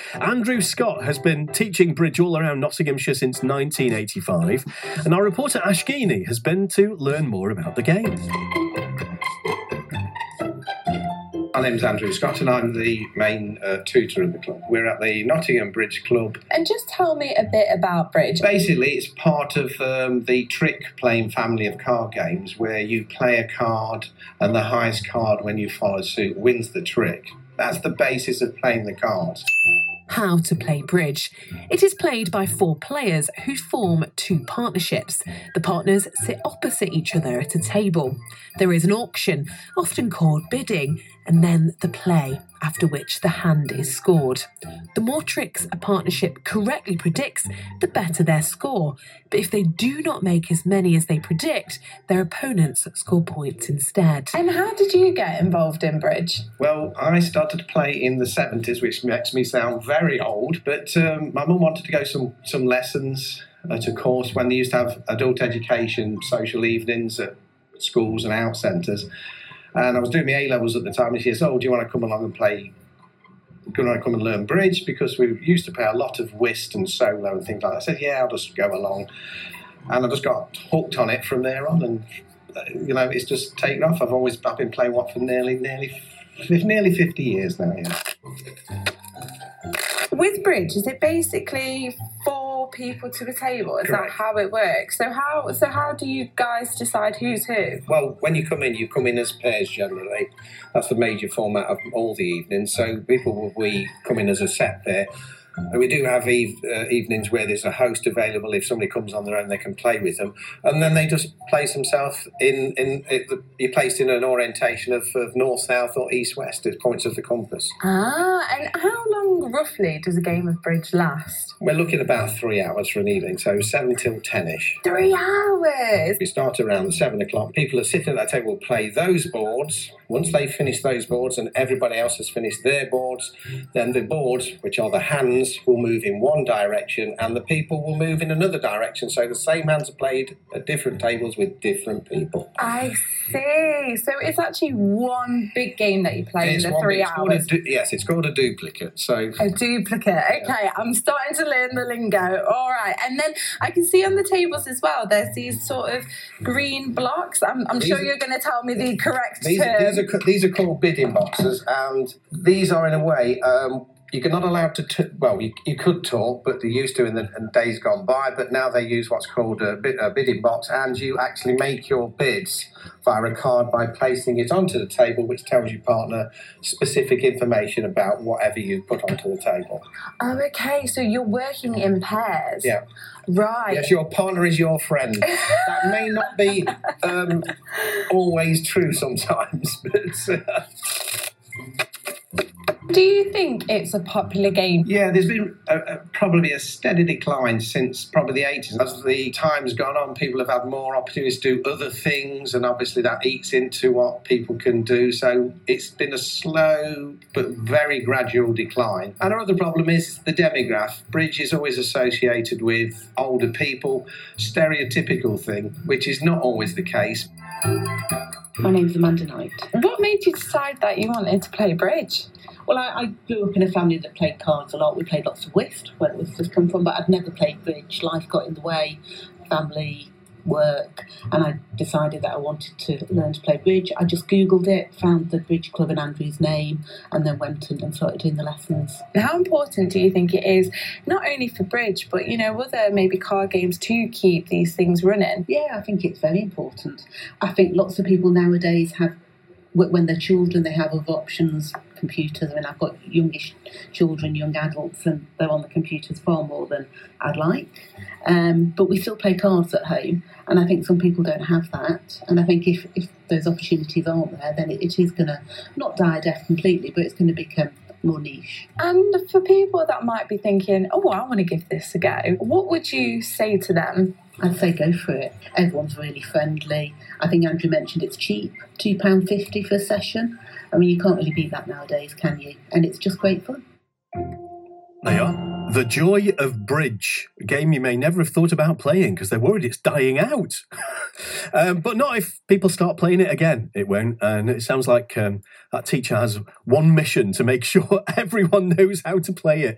Andrew Scott has been teaching bridge all around Nottinghamshire since 1985, and our reporter Ash Geeney has been to learn more about the game. My name's Andrew Scott and I'm the main tutor of the club. We're at the Nottingham Bridge Club. And just tell me a bit about bridge. Basically, it's part of the trick-playing family of card games where you play a card and the highest card when you follow suit wins the trick. That's the basis of playing the cards. How to play bridge. It is played by 4 players who form 2 partnerships. The partners sit opposite each other at a table. There is an auction, often called bidding, and then the play, after which the hand is scored. The more tricks a partnership correctly predicts, the better their score. But if they do not make as many as they predict, their opponents score points instead. And how did you get involved in bridge? Well, I started to play in the 70s, which makes me sound very old, but my mum wanted to go some lessons at a course when they used to have adult education, social evenings at schools and out centres. And I was doing my A-levels at the time, and she said, "Oh, do you want to come along and play? Do you want to come and learn bridge?" Because we used to play a lot of whist and solo and things like that. I said, "Yeah, I'll just go along." And I just got hooked on it from there on, and it's just taken off. I've been playing for nearly 50 years now. Yeah. With bridge, is it basically 4 people to a table? Is Correct. that how it works? So how do you guys decide who's who? Well, when you come in as pairs generally. That's the major format of all the evenings. So people will come in as a set pair. And we do have evenings where there's a host available. If somebody comes on their own, they can play with them. And then they just place themselves you're placed in an orientation of north, south or east, west at points of the compass. And how long roughly does a game of bridge last? We're looking about 3 hours for an evening, so 7 till 10ish. 3 hours? We start around 7 o'clock. People are sitting at that table, play those boards. Once they finish those boards and everybody else has finished their boards, then the boards, which are the hands, will move in one direction and the people will move in another direction. So the same hands are played at different tables with different people. I see. So it's actually one big game that you play in the 3 hours. Yes, it's called a duplicate. So a duplicate. Okay, I'm starting to learn the lingo. All right. And then I can see on the tables as well, there's these sort of green blocks. I'm sure you're going to tell me the correct term. These are called bidding boxes, and these are in a way you're not allowed to. You could talk, but they used to in days gone by. But now they use what's called a bidding box, and you actually make your bids via a card by placing it onto the table, which tells your partner specific information about whatever you put onto the table. Oh, okay. So you're working in pairs. Yeah. Right. Yes, your partner is your friend. That may not be always true sometimes, but. Do you think it's a popular game? Yeah, there's been probably a steady decline since probably the 80s. As the time's gone on, people have had more opportunities to do other things, and obviously that eats into what people can do. So it's been a slow but very gradual decline. And our other problem is the demographic. Bridge is always associated with older people, stereotypical thing, which is not always the case. My name's Amanda Knight. What made you decide that you wanted to play bridge? Well, I grew up in a family that played cards a lot. We played lots of whist, where whist has come from, but I'd never played bridge. Life got in the way, family, work, and I decided that I wanted to learn to play bridge. I just Googled it, found the bridge club in Andrew's name, and then went and started doing the lessons. How important do you think it is, not only for bridge, but, other maybe card games to keep these things running? Yeah, I think it's very important. I think lots of people nowadays have, when they're children, they have other options, computers. I mean, I've got youngish children, young adults, and they're on the computers far more than I'd like. But we still play cards at home, and I think some people don't have that. And I think if those opportunities aren't there, then it is going to not die a death completely, but it's going to become more niche. And for people that might be thinking, oh, I want to give this a go, what would you say to them? I'd say go for it. Everyone's really friendly. I think Andrew mentioned it's cheap, £2.50 for a session. I mean, you can't really beat that nowadays, can you? And it's just great fun. There you are. The Joy of Bridge, a game you may never have thought about playing because they're worried it's dying out. But not if people start playing it again, it won't. And it sounds like that teacher has one mission to make sure everyone knows how to play it.